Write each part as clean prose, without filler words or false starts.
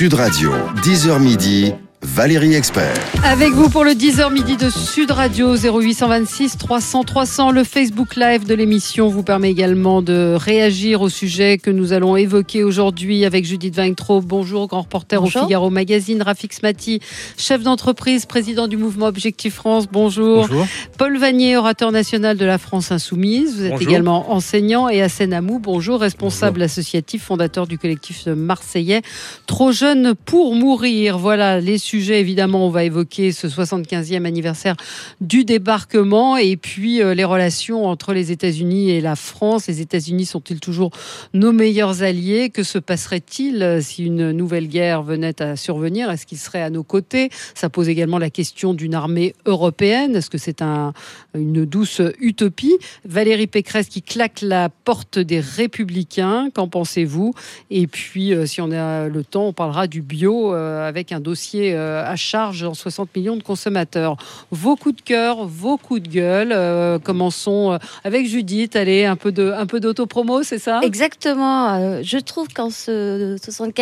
Sud Radio, 10h midi, Valérie Expert. Avec vous pour le 10h midi de Sud Radio, 0826 300 300. Le Facebook Live de l'émission vous permet également de réagir au sujet que nous allons évoquer aujourd'hui avec Judith Weintraub. Bonjour, grand reporter Bonjour. au Figaro Magazine. Rafik Smati, chef d'entreprise, président du mouvement Objectif France. Bonjour. Bonjour. Paul Vanier, orateur national de la France Insoumise. Vous êtes Bonjour. également enseignant. Et Hassen Amou, bonjour, responsable associatif, fondateur du collectif marseillais Trop jeune pour mourir. Voilà les sujets, évidemment, on va évoquer ce 75e anniversaire du débarquement et puis les relations entre les États-Unis et la France. Les États-Unis sont-ils toujours nos meilleurs alliés ? Que se passerait-il si une nouvelle guerre venait à survenir ? Est-ce qu'ils seraient à nos côtés ? Ça pose également la question d'une armée européenne. Est-ce que c'est une douce utopie ? Valérie Pécresse qui claque la porte des Républicains. Qu'en pensez-vous ? Et puis, si on a le temps, on parlera du bio avec un dossier à charge en 60 millions de consommateurs. Vos coups de cœur, vos coups de gueule. Commençons avec Judith. Allez, un peu d'autopromo, c'est ça ? Exactement. Je trouve qu'en ce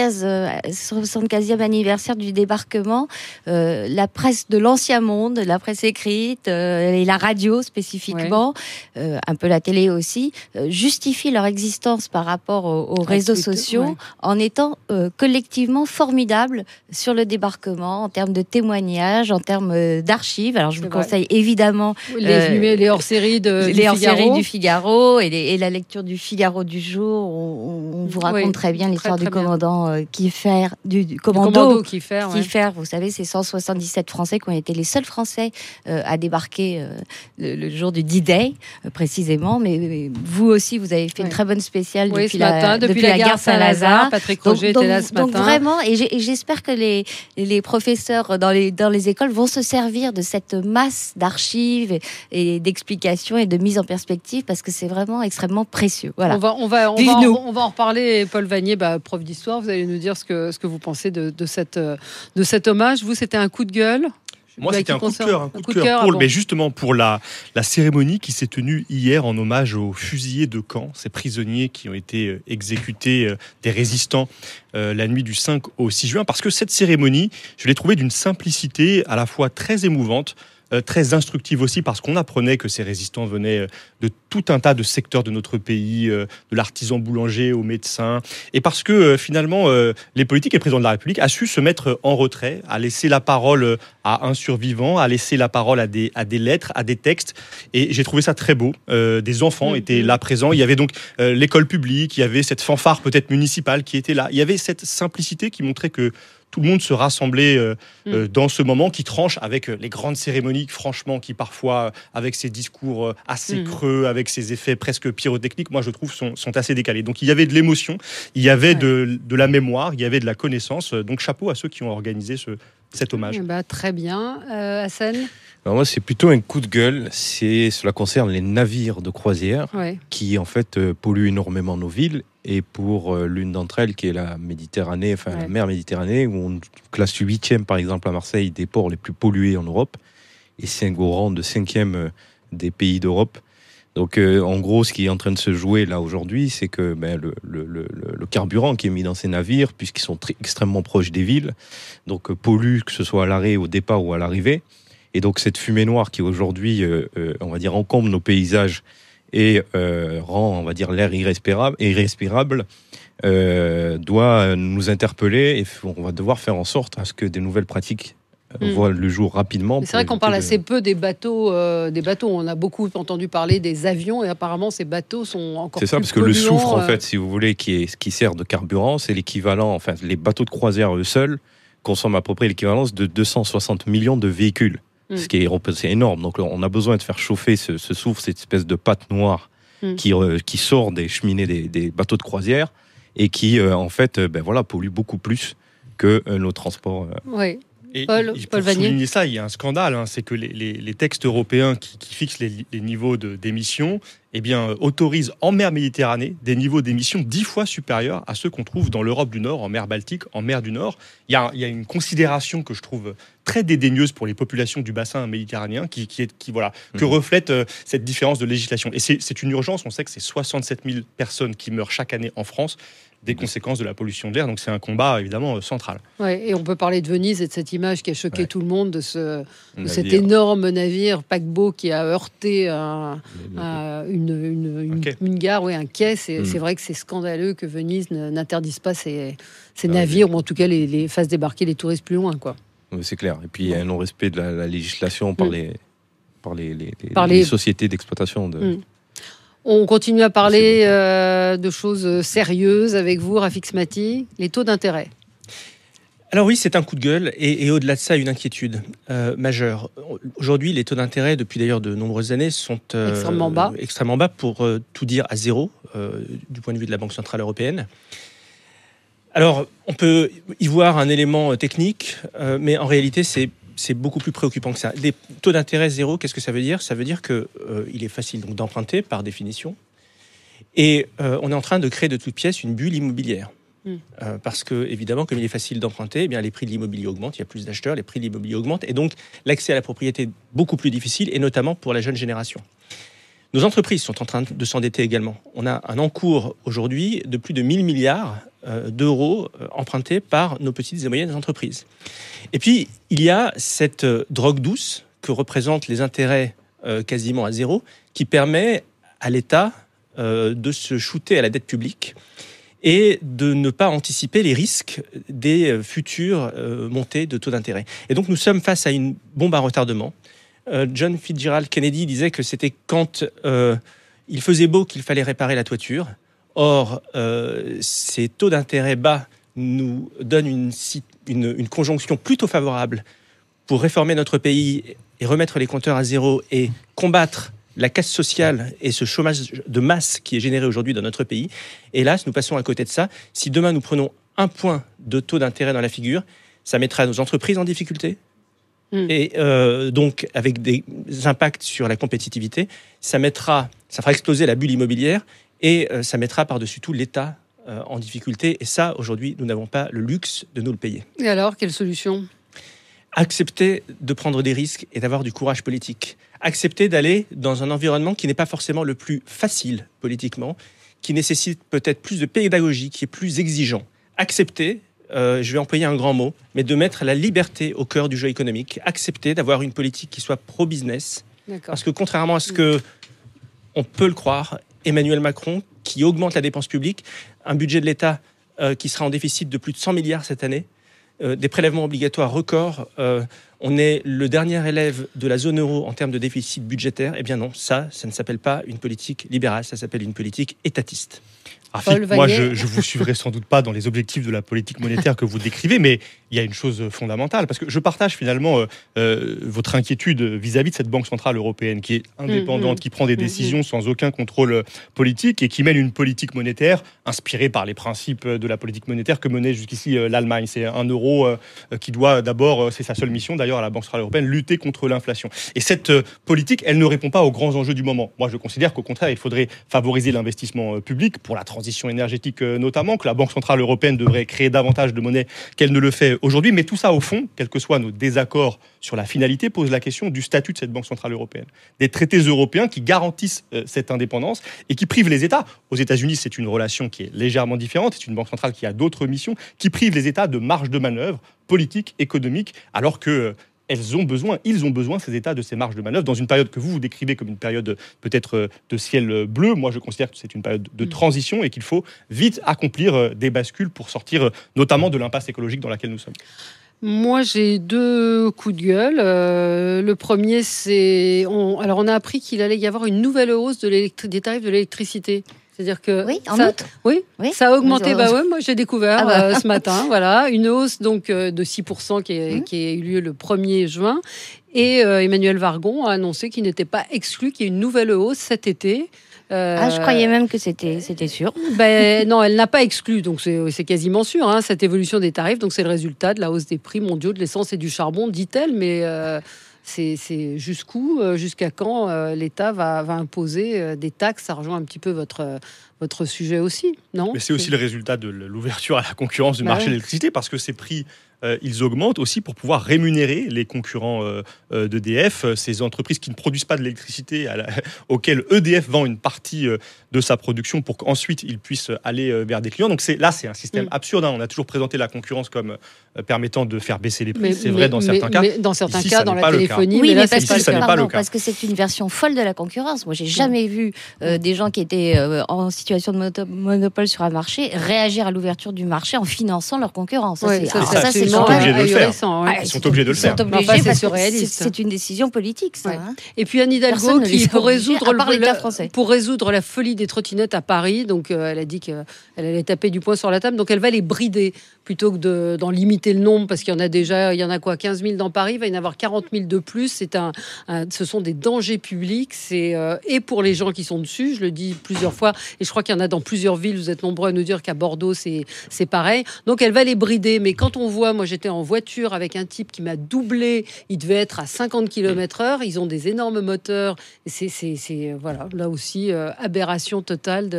75e anniversaire du débarquement, la presse de l'ancien monde, la presse écrite et la radio spécifiquement, un peu la télé aussi, justifient leur existence par rapport aux réseaux sociaux en étant collectivement formidables sur le débarquement, en termes de témoignages, en termes d'archives. Alors je vous conseille évidemment les hors-séries du Figaro et la lecture du Figaro du jour. On vous raconte très bien l'histoire du commandant Kiefer, du commando Kiefer. Vous savez, c'est 177 Français qui ont été les seuls Français à débarquer le jour du D-Day, précisément. Mais vous aussi, vous avez fait une très bonne spéciale depuis la gare Saint-Lazare. Patrick Roger était là ce matin. Donc vraiment, et j'espère que les professeurs dans les écoles vont se servir de cette masse d'archives et d'explications et de mise en perspective parce que c'est vraiment extrêmement précieux. Voilà. On va en reparler. Paul Vanier, prof d'histoire, vous allez nous dire ce que vous pensez de cet hommage. Vous, c'était un coup de gueule ? Moi, c'était un coup de cœur mais justement pour la cérémonie qui s'est tenue hier en hommage aux fusillés de Caen, ces prisonniers qui ont été exécutés, des résistants, la nuit du 5 au 6 juin. Parce que cette cérémonie, je l'ai trouvée d'une simplicité à la fois très émouvante, très instructive aussi, parce qu'on apprenait que ces résistants venaient de tout un tas de secteurs de notre pays, de l'artisan boulanger au médecin, et parce que finalement, les politiques et le président de la République a su se mettre en retrait, à laisser la parole à un survivant, à laisser la parole à des lettres, à des textes, et j'ai trouvé ça très beau. Des enfants étaient là présents, il y avait donc l'école publique, il y avait cette fanfare peut-être municipale qui était là, il y avait cette simplicité qui montrait que tout le monde se rassemblait dans ce moment qui tranche avec les grandes cérémonies, franchement, qui parfois, avec ces discours assez creux, avec ces effets presque pyrotechniques, moi je trouve sont assez décalés. Donc il y avait de l'émotion, il y avait de la mémoire, il y avait de la connaissance. Donc chapeau à ceux qui ont organisé cet hommage. Très bien. Hassen ? Alors moi, c'est plutôt un coup de gueule. Cela concerne les navires de croisière qui, en fait, polluent énormément nos villes. Et pour l'une d'entre elles, qui est la Méditerranée, la mer Méditerranée, où on classe 8e, par exemple, à Marseille, des ports les plus pollués en Europe. Et c'est au rang de 5e des pays d'Europe. Donc, en gros, ce qui est en train de se jouer là aujourd'hui, c'est que le carburant qui est mis dans ces navires, puisqu'ils sont extrêmement proches des villes, donc pollue, que ce soit à l'arrêt, au départ ou à l'arrivée. Et donc cette fumée noire qui aujourd'hui, on va dire, encombre nos paysages et rend, on va dire, l'air irrespirable, doit nous interpeller et on va devoir faire en sorte à ce que des nouvelles pratiques voient le jour rapidement. Mais c'est vrai qu'on parle assez peu des bateaux. On a beaucoup entendu parler des avions et apparemment ces bateaux sont encore plus polluants. C'est ça, parce que le soufre, en fait, si vous voulez, qui sert de carburant, c'est l'équivalent, enfin, les bateaux de croisière eux seuls consomment à peu près l'équivalence de 260 millions de véhicules. Ce qui est énorme. Donc on a besoin de faire chauffer ce soufre, cette espèce de pâte noire qui sort des cheminées des bateaux de croisière et qui, en fait, pollue beaucoup plus que nos transports. Oui. Et Paul pour Vanier. souligner ça, il y a un scandale, c'est que les textes européens qui fixent les niveaux d'émissions autorisent en mer Méditerranée des niveaux d'émissions 10 fois supérieurs à ceux qu'on trouve dans l'Europe du Nord, en mer Baltique, en mer du Nord. Il y a une considération que je trouve très dédaigneuse pour les populations du bassin méditerranéen que reflète cette différence de législation. Et c'est une urgence, on sait que c'est 67 000 personnes qui meurent chaque année en France. des conséquences de la pollution de l'air. Donc c'est un combat évidemment central. Ouais, et on peut parler de Venise et de cette image qui a choqué tout le monde, de cet énorme navire paquebot qui a heurté une gare, un quai. C'est vrai que c'est scandaleux que Venise n'interdise pas ces navires, ou en tout cas les fasse débarquer les touristes plus loin, quoi. C'est clair. Et puis il y a un non-respect de la législation par les sociétés d'exploitation. On continue à parler de choses sérieuses avec vous, Rafik Smati, les taux d'intérêt. Alors oui, c'est un coup de gueule et au-delà de ça, une inquiétude majeure. Aujourd'hui, les taux d'intérêt, depuis d'ailleurs de nombreuses années, sont extrêmement bas, pour tout dire à zéro, du point de vue de la Banque Centrale Européenne. Alors, on peut y voir un élément technique, mais en réalité, c'est beaucoup plus préoccupant que ça. Des taux d'intérêt zéro, qu'est-ce que ça veut dire ? Ça veut dire qu'il est facile donc, d'emprunter, par définition, et on est en train de créer de toutes pièces une bulle immobilière. Parce que, évidemment, comme il est facile d'emprunter, les prix de l'immobilier augmentent, il y a plus d'acheteurs, les prix de l'immobilier augmentent, et donc l'accès à la propriété est beaucoup plus difficile, et notamment pour la jeune génération. Nos entreprises sont en train de s'endetter également. On a un encours aujourd'hui de plus de 1000 milliards d'euros empruntés par nos petites et moyennes entreprises. Et puis, il y a cette drogue douce que représentent les intérêts quasiment à zéro, qui permet à l'État de se shooter à la dette publique et de ne pas anticiper les risques des futures montées de taux d'intérêt. Et donc, nous sommes face à une bombe à retardement. John Fitzgerald Kennedy disait que c'était quand il faisait beau qu'il fallait réparer la toiture. Or, ces taux d'intérêt bas nous donnent une conjonction plutôt favorable pour réformer notre pays et remettre les compteurs à zéro et combattre la casse sociale et ce chômage de masse qui est généré aujourd'hui dans notre pays. Hélas, nous passons à côté de ça. Si demain nous prenons 1 point de taux d'intérêt dans la figure, ça mettra nos entreprises en difficulté. Et donc, avec des impacts sur la compétitivité, ça fera exploser la bulle immobilière et ça mettra par-dessus tout l'État en difficulté. Et ça, aujourd'hui, nous n'avons pas le luxe de nous le payer. Et alors, quelle solution ? Accepter de prendre des risques et d'avoir du courage politique. Accepter d'aller dans un environnement qui n'est pas forcément le plus facile politiquement, qui nécessite peut-être plus de pédagogie, qui est plus exigeant. Accepter, je vais employer un grand mot, mais de mettre la liberté au cœur du jeu économique. Accepter d'avoir une politique qui soit pro-business. D'accord. Parce que contrairement à ce que on peut le croire, Emmanuel Macron, qui augmente la dépense publique, un budget de l'État qui sera en déficit de plus de 100 milliards cette année, des prélèvements obligatoires records, on est le dernier élève de la zone euro en termes de déficit budgétaire. Eh bien non, ça ne s'appelle pas une politique libérale, ça s'appelle une politique étatiste. Rafik, moi, je vous suivrai sans doute pas dans les objectifs de la politique monétaire que vous décrivez, mais il y a une chose fondamentale, parce que je partage finalement votre inquiétude vis-à-vis de cette Banque Centrale Européenne qui est indépendante, qui prend des décisions sans aucun contrôle politique et qui mène une politique monétaire inspirée par les principes de la politique monétaire que menait jusqu'ici l'Allemagne. C'est un euro qui doit d'abord, c'est sa seule mission d'ailleurs à la Banque Centrale Européenne, lutter contre l'inflation. Et cette politique, elle ne répond pas aux grands enjeux du moment. Moi, je considère qu'au contraire, il faudrait favoriser l'investissement public pour la transition énergétique notamment, que la Banque Centrale Européenne devrait créer davantage de monnaie qu'elle ne le fait aujourd'hui. Mais tout ça, au fond, quels que soient nos désaccords sur la finalité, pose la question du statut de cette Banque Centrale Européenne. Des traités européens qui garantissent cette indépendance et qui privent les États. Aux États-Unis, c'est une relation qui est légèrement différente. C'est une banque centrale qui a d'autres missions, qui prive les États de marge de manœuvre politique, économique, alors que ils ont besoin, ces États, de ces marges de manœuvre, dans une période que vous décrivez comme une période peut-être de ciel bleu. Moi, je considère que c'est une période de transition et qu'il faut vite accomplir des bascules pour sortir notamment de l'impasse écologique dans laquelle nous sommes. Moi, j'ai 2 coups de gueule. Le premier, c'est... on a appris qu'il allait y avoir une nouvelle hausse des tarifs de l'électricité. C'est-à-dire que en août. Oui, ça a augmenté. Moi, j'ai découvert ce matin. Voilà, une hausse donc de 6% qui a eu lieu le 1er juin. Et Emmanuel Vargon a annoncé qu'il n'était pas exclu qu'il y ait une nouvelle hausse cet été. Je croyais même que c'était sûr. Non, elle n'a pas exclu, donc c'est quasiment sûr, cette évolution des tarifs. Donc c'est le résultat de la hausse des prix mondiaux de l'essence et du charbon, dit-elle, mais c'est jusqu'à quand l'État va imposer des taxes. Ça rejoint un petit peu votre votre sujet aussi, non ? Mais c'est aussi le résultat de l'ouverture à la concurrence du marché de l'électricité, parce que ces prix, ils augmentent aussi pour pouvoir rémunérer les concurrents d'EDF, ces entreprises qui ne produisent pas de l'électricité, auxquelles EDF vend une partie de sa production pour qu'ensuite ils puissent aller vers des clients. Donc c'est un système absurde. On a toujours présenté la concurrence comme permettant de faire baisser les prix. C'est vrai dans certains cas. Mais dans certains cas, dans la téléphonie, oui, mais ça n'est pas le cas. Parce que c'est une version folle de la concurrence. Moi, j'ai jamais vu des gens qui étaient en situation de monopole sur un marché réagir à l'ouverture du marché en finançant leur concurrence. Ils sont obligés de le faire. Ils sont obligés de le faire. C'est une décision politique, ça. Et puis Anne Hidalgo, pour résoudre la folie des trottinettes à Paris, donc elle a dit qu'elle allait taper du poing sur la table, donc elle va les brider plutôt que d'en limiter le nombre, parce qu'il y en a déjà, 15 000 dans Paris, il va y en avoir 40 000 de plus. Ce sont des dangers publics, et pour les gens qui sont dessus, je le dis plusieurs fois, et je crois qu'il y en a dans plusieurs villes, vous êtes nombreux à nous dire qu'à Bordeaux, c'est pareil. Donc elle va les brider, mais quand on voit, moi j'étais en voiture avec un type qui m'a doublé, il devait être à 50 km/h, ils ont des énormes moteurs, et c'est voilà, là aussi, aberration totale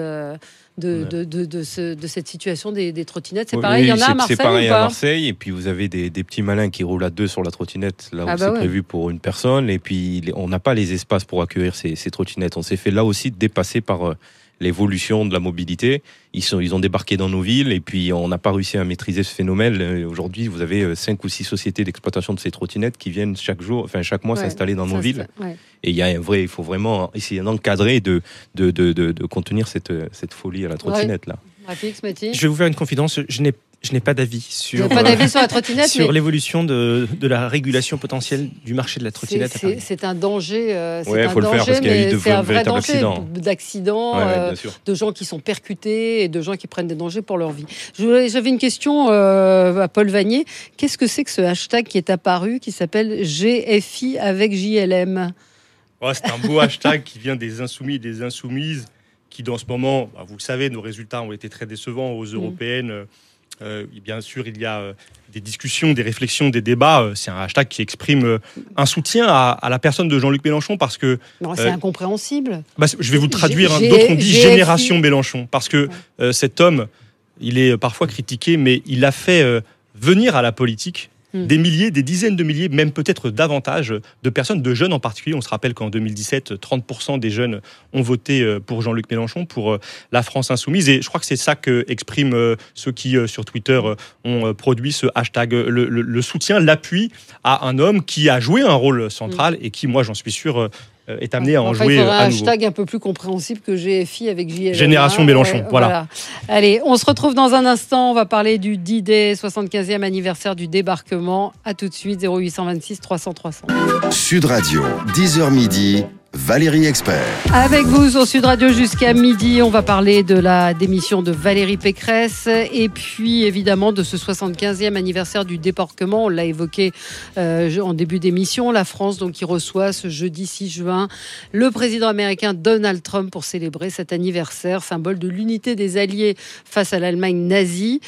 de cette situation des trottinettes. C'est pareil, il y en a à Marseille. C'est pareil à Marseille, et puis vous avez des petits malins qui roulent à deux sur la trottinette, là où c'est prévu pour une personne, et puis on n'a pas les espaces pour accueillir ces trottinettes. On s'est fait là aussi dépasser par l'évolution de la mobilité. Ils ont débarqué dans nos villes, et puis on n'a pas réussi à maîtriser ce phénomène. Aujourd'hui, vous avez 5 ou 6 sociétés d'exploitation de ces trottinettes qui viennent chaque mois s'installer dans nos villes. Et il faut vraiment essayer d'encadrer, de contenir cette folie à la trottinette là. Je vais vous faire une confidence. Je n'ai pas d'avis sur la trottinette, sur l'évolution de la régulation potentielle du marché de la trottinette. C'est un danger. Il faut le faire parce qu'il y a eu c'est un vrai danger d'accidents, de gens qui sont percutés et de gens qui prennent des dangers pour leur vie. J'avais une question à Paul Vanier. Qu'est-ce que c'est que ce hashtag qui est apparu, qui s'appelle GFI avec JLM ? C'est un beau hashtag qui vient des insoumis et des insoumises qui, dans ce moment, vous le savez, nos résultats ont été très décevants aux européennes. Bien sûr, il y a des discussions, des réflexions, des débats. C'est un hashtag qui exprime un soutien à la personne de Jean-Luc Mélenchon, parce que... Non, c'est incompréhensible. Je vais vous le traduire. D'autres ont dit Génération Mélenchon, parce que cet homme, il est parfois critiqué, mais il a fait venir à la politique des milliers, des dizaines de milliers, même peut-être davantage de personnes, de jeunes en particulier. On se rappelle qu'en 2017, 30% des jeunes ont voté pour Jean-Luc Mélenchon, pour la France insoumise. Et je crois que c'est ça qu'expriment ceux qui, sur Twitter, ont produit ce hashtag. Le soutien, l'appui à un homme qui a joué un rôle central et qui, moi, j'en suis sûr, est amené à en jouer à nouveau. Un hashtag un peu plus compréhensible que GFI avec JLM. Génération Mélenchon, voilà. Allez, on se retrouve dans un instant. On va parler du D-Day, 75e anniversaire du débarquement. À tout de suite, 0826 300 300. Sud Radio, 10h midi. Valérie Expert. Avec vous sur Sud Radio jusqu'à midi, on va parler de la démission de Valérie Pécresse et puis évidemment de ce 75e anniversaire du débarquement. On l'a évoqué en début d'émission. La France donc qui reçoit ce jeudi 6 juin le président américain Donald Trump pour célébrer cet anniversaire, symbole de l'unité des Alliés face à l'Allemagne nazie.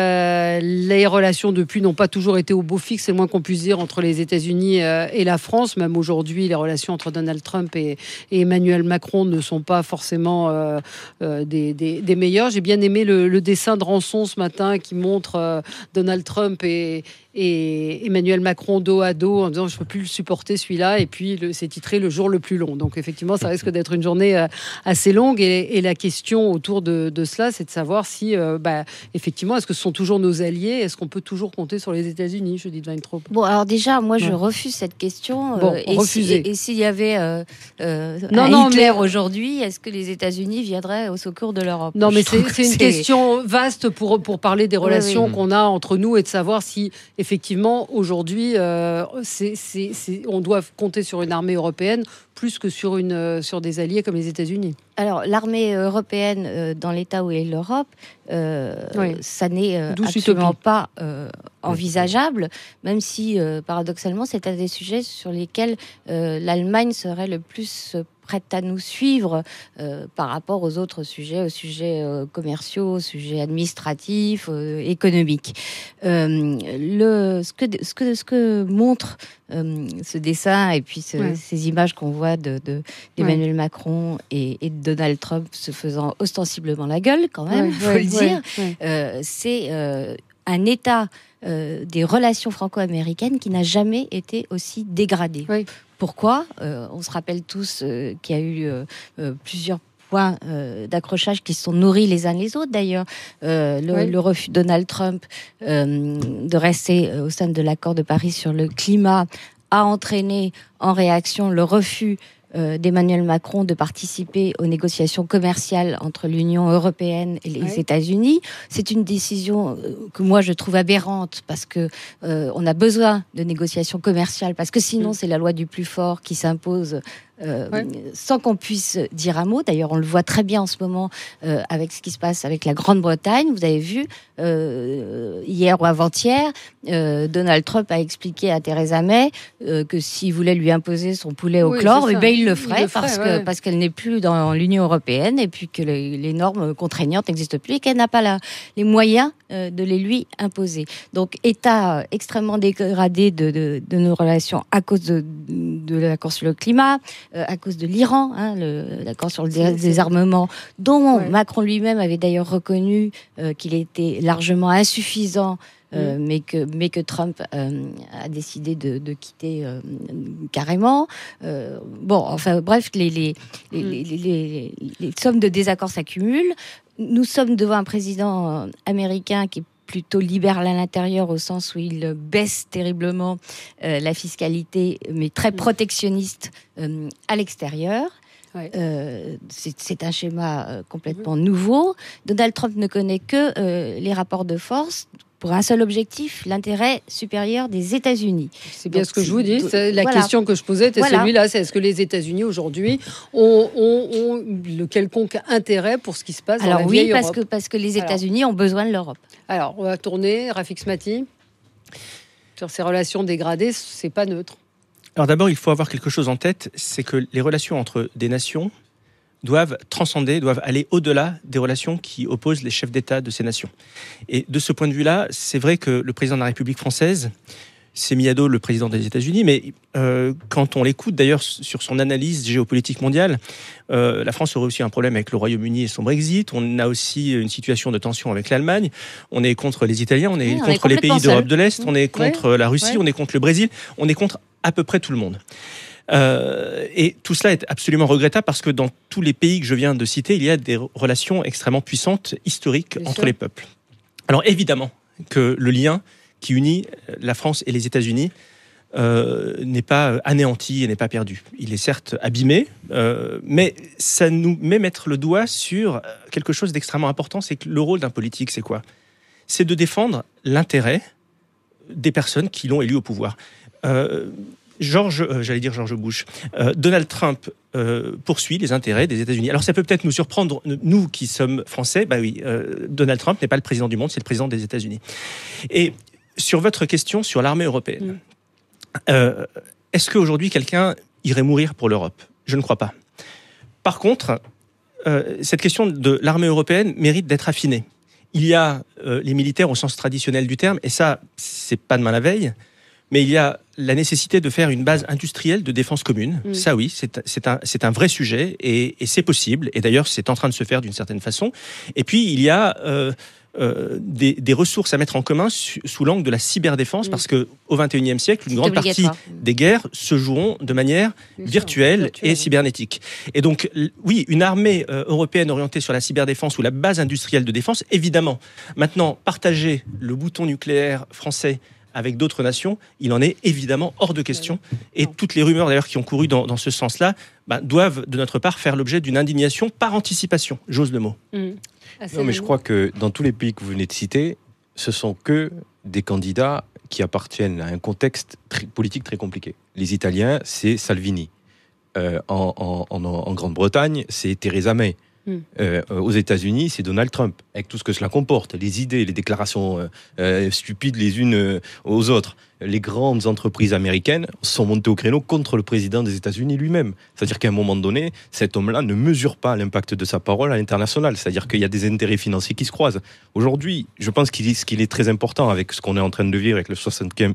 Les relations depuis n'ont pas toujours été au beau fixe, c'est le moins qu'on puisse dire, entre les États-Unis et la France. Même aujourd'hui, les relations entre Donald Trump et Emmanuel Macron ne sont pas forcément des meilleurs. J'ai bien aimé le dessin de Rançon ce matin qui montre Donald Trump et Emmanuel Macron dos à dos en disant je ne peux plus le supporter celui-là, et puis c'est titré le jour le plus long. Donc effectivement ça risque d'être une journée assez longue, et la question autour de cela, c'est de savoir si effectivement est-ce que ce sont toujours nos alliés, est-ce qu'on peut toujours compter sur les États-Unis, Judith Weintraub? Bon, alors déjà moi je refuse cette question. Et s'il y avait Hitler aujourd'hui, est-ce que les États-Unis viendraient au secours de l'Europe? Non, mais c'est une question vaste pour parler des relations qu'on a entre nous, et de savoir si effectivement aujourd'hui on doit compter sur une armée européenne plus que sur des alliés comme les États-Unis. Alors l'armée européenne dans l'état où est l'Europe, ça n'est absolument pas envisageable, même si paradoxalement c'est un des sujets sur lesquels l'Allemagne serait le plus prête à nous suivre par rapport aux autres sujets, aux sujets commerciaux, aux sujets administratifs, économiques. Ce que montre ce dessin et puis ces images qu'on voit d'Emmanuel Macron et de Donald Trump se faisant ostensiblement la gueule, quand même, faut le dire, c'est un état des relations franco-américaines qui n'a jamais été aussi dégradé. Oui. Pourquoi ? On se rappelle tous qu'il y a eu plusieurs points d'accrochage qui se sont nourris les uns les autres, d'ailleurs. Le refus de Donald Trump de rester au sein de l'accord de Paris sur le climat a entraîné en réaction le refus d'Emmanuel Macron de participer aux négociations commerciales entre l'Union européenne et les États-Unis. C'est une décision que moi je trouve aberrante parce que on a besoin de négociations commerciales parce que sinon c'est la loi du plus fort qui s'impose sans qu'on puisse dire un mot. D'ailleurs, on le voit très bien en ce moment avec ce qui se passe avec la Grande-Bretagne. Vous avez vu, hier ou avant-hier, Donald Trump a expliqué à Theresa May que s'il voulait lui imposer son poulet au chlore, il le ferait parce qu'elle n'est plus dans l'Union européenne et puis que les normes contraignantes n'existent plus et qu'elle n'a pas les moyens de les lui imposer. Donc, état extrêmement dégradé de nos relations à cause de l'accord sur le climat, à cause de l'Iran, l'accord sur le désarmement, dont Macron lui-même avait d'ailleurs reconnu qu'il était largement insuffisant, mais que Trump a décidé de quitter carrément. Bref, les sommes de désaccords s'accumulent. Nous sommes devant un président américain qui est plutôt libéral à l'intérieur au sens où il baisse terriblement la fiscalité, mais très protectionniste à l'extérieur. C'est un schéma complètement nouveau. Donald Trump ne connaît que les rapports de force pour un seul objectif, l'intérêt supérieur des États-Unis. C'est bien ce que je vous dis. La question que je posais était celui-là. C'est est-ce que les États-Unis aujourd'hui ont le quelconque intérêt pour ce qui se passe dans la vieille Europe ? Parce que les États-Unis ont besoin de l'Europe. Alors, on va tourner. Rafik Smati, sur ces relations dégradées, c'est pas neutre. Alors d'abord, il faut avoir quelque chose en tête, c'est que les relations entre des nations doivent transcender, doivent aller au-delà des relations qui opposent les chefs d'État de ces nations. Et de ce point de vue-là, c'est vrai que le président de la République française s'est mis à dos le président des États-Unis, mais quand on l'écoute d'ailleurs sur son analyse géopolitique mondiale, la France aurait aussi un problème avec le Royaume-Uni et son Brexit, on a aussi une situation de tension avec l'Allemagne, on est contre les Italiens, on est contre les pays d'Europe de l'Est, on est contre la Russie, on est contre le Brésil, on est contre à peu près tout le monde. Et tout cela est absolument regrettable parce que dans tous les pays que je viens de citer, il y a des relations extrêmement puissantes, historiques, entre les peuples. Alors évidemment que le lien qui unit la France et les États-Unis n'est pas anéanti et n'est pas perdu. Il est certes abîmé, mais ça nous met mettre le doigt sur quelque chose d'extrêmement important, c'est que le rôle d'un politique, c'est quoi ? C'est de défendre l'intérêt des personnes qui l'ont élu au pouvoir. George Bush, Donald Trump poursuit les intérêts des États-Unis. Alors ça peut peut-être nous surprendre, nous qui sommes français, Donald Trump n'est pas le président du monde, c'est le président des États-Unis. Et sur votre question sur l'armée européenne, est-ce qu'aujourd'hui quelqu'un irait mourir pour l'Europe ? Je ne crois pas. Par contre, cette question de l'armée européenne mérite d'être affinée. Il y a les militaires au sens traditionnel du terme, et ça, c'est pas demain la veille, mais il y a la nécessité de faire une base industrielle de défense commune. Ça oui, c'est un vrai sujet et c'est possible. Et d'ailleurs, c'est en train de se faire d'une certaine façon. Et puis, il y a des ressources à mettre en commun sous l'angle de la cyberdéfense, parce qu'au XXIe siècle, une grande partie des guerres se joueront de manière virtuelle et cybernétique. Et donc, oui, une armée européenne orientée sur la cyberdéfense ou la base industrielle de défense, évidemment. Maintenant, partager le bouton nucléaire français avec d'autres nations, il en est évidemment hors de question. Et toutes les rumeurs d'ailleurs qui ont couru dans ce sens-là doivent, de notre part, faire l'objet d'une indignation par anticipation. J'ose le mot. Non, mais je crois que dans tous les pays que vous venez de citer, ce sont que des candidats qui appartiennent à un contexte politique très compliqué. Les Italiens, c'est Salvini. En Grande-Bretagne, c'est Theresa May. aux États-Unis, c'est Donald Trump, avec tout ce que cela comporte, les idées, les déclarations stupides les unes aux autres. Les grandes entreprises américaines sont montées au créneau contre le président des États-Unis lui-même. C'est-à-dire qu'à un moment donné, cet homme-là ne mesure pas l'impact de sa parole à l'international. C'est-à-dire qu'il y a des intérêts financiers qui se croisent. Aujourd'hui, je pense qu'il est très important avec ce qu'on est en train de vivre avec le